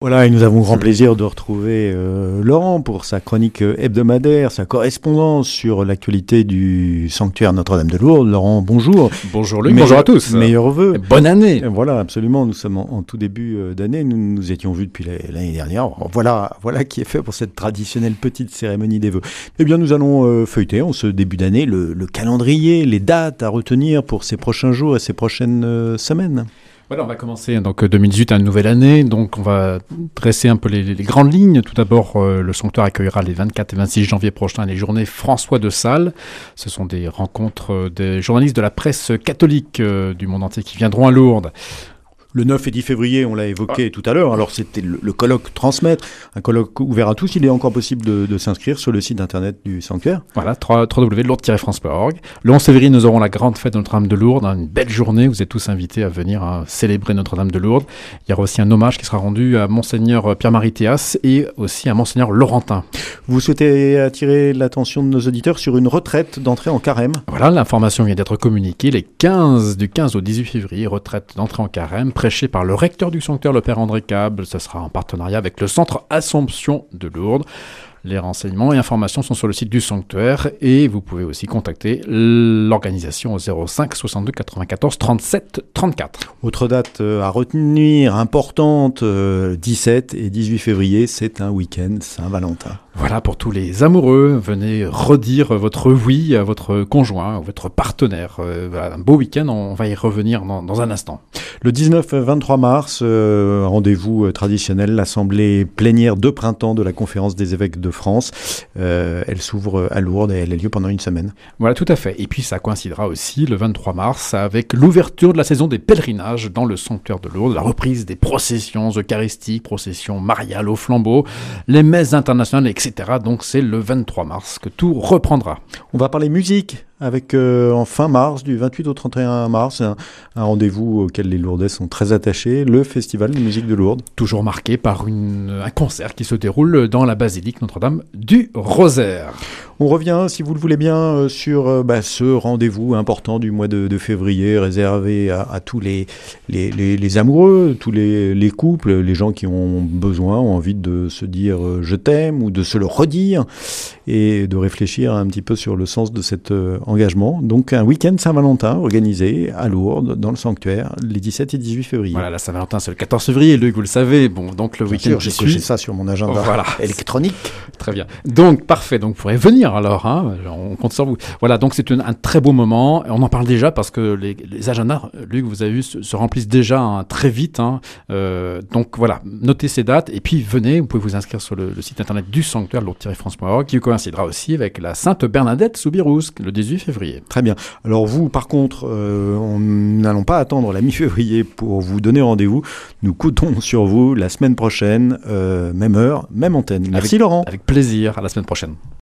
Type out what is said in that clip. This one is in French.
Voilà, et nous avons grand plaisir de retrouver Laurent pour sa chronique hebdomadaire, sa correspondance sur l'actualité du sanctuaire Notre-Dame de Lourdes. Laurent, bonjour. Bonjour Luc, bonjour à tous. Meilleurs vœux. Bonne année. Et voilà, absolument, nous sommes en tout début d'année, nous nous étions vus depuis l'année dernière. Voilà qui est fait pour cette traditionnelle petite cérémonie des vœux. Eh bien, nous allons feuilleter en ce début d'année le calendrier, les dates à retenir pour ces prochains jours et ces prochaines semaines. Voilà, on va commencer donc 2018, une nouvelle année. Donc on va dresser un peu les grandes lignes. Tout d'abord, le sanctuaire accueillera les 24 et 26 janvier prochains les journées François de Sales. Ce sont des rencontres des journalistes de la presse catholique du monde entier qui viendront à Lourdes. Le 9 et 10 février, on l'a évoqué tout à l'heure, alors c'était le colloque Transmettre, un colloque ouvert à tous. Il est encore possible de s'inscrire sur le site internet du sanctuaire. Voilà, www.lourdes-france.org. Le 11 février, nous aurons la grande fête de Notre-Dame de Lourdes, une belle journée, vous êtes tous invités à venir célébrer Notre-Dame de Lourdes. Il y aura aussi un hommage qui sera rendu à Monseigneur Pierre-Marie Théas et aussi à Monseigneur Laurentin. Vous souhaitez attirer l'attention de nos auditeurs sur une retraite d'entrée en carême. Voilà, l'information vient d'être communiquée du 15 au 18 février, retraite d'entrée en carême, prêché par le recteur du sanctuaire, le père André Cable. Ce sera en partenariat avec le centre Assomption de Lourdes. Les renseignements et informations sont sur le site du sanctuaire et vous pouvez aussi contacter l'organisation au 05 62 94 37 34. Autre date à retenir, importante, 17 et 18 février, c'est un week-end Saint-Valentin. Voilà, pour tous les amoureux, venez redire votre oui à votre conjoint, à votre partenaire. Voilà, un beau week-end, on va y revenir dans un instant. Le 19-23 mars, rendez-vous traditionnel, l'assemblée plénière de printemps de la conférence des évêques de France. Elle s'ouvre à Lourdes et elle a lieu pendant une semaine. Voilà, tout à fait. Et puis ça coïncidera aussi le 23 mars avec l'ouverture de la saison des pèlerinages dans le sanctuaire de Lourdes, la reprise des processions eucharistiques, processions mariales au flambeau, les messes internationales, etc. Donc c'est le 23 mars que tout reprendra. On va parler musique avec en fin mars, du 28 au 31 mars, un rendez-vous auquel les Lourdais sont très attachés, le Festival de musique de Lourdes. Toujours marqué par un concert qui se déroule dans la basilique Notre-Dame du Rosaire. On revient, si vous le voulez bien, sur ce rendez-vous important du mois de février, réservé à tous les amoureux, tous les couples, les gens qui ont besoin, ont envie de se dire « je t'aime » ou de se le redire et de réfléchir un petit peu sur le sens de cet engagement. Donc un week-end Saint-Valentin organisé à Lourdes, dans le sanctuaire, les 17 et 18 février. Voilà, la Saint-Valentin, c'est le 14 février, Luc, vous le savez. Bon, donc le week-end j'ai coché ça sur mon agenda électronique. Très bien. Donc, parfait. Donc, vous pourrez venir alors. On compte sur vous. Voilà, donc c'est un très beau moment. On en parle déjà parce que les agendas, Luc, vous avez vu, se remplissent déjà très vite. Donc, voilà, notez ces dates et puis venez. Vous pouvez vous inscrire sur le site internet du sanctuaire, lourdes-france.org, qui coïncidera aussi avec la Sainte Bernadette Soubirous, le 18 février. Très bien. Alors vous, par contre, nous n'allons pas attendre la mi-février pour vous donner rendez-vous. Nous comptons sur vous la semaine prochaine, même heure, même antenne. Merci Laurent. Avec plaisir. À la semaine prochaine.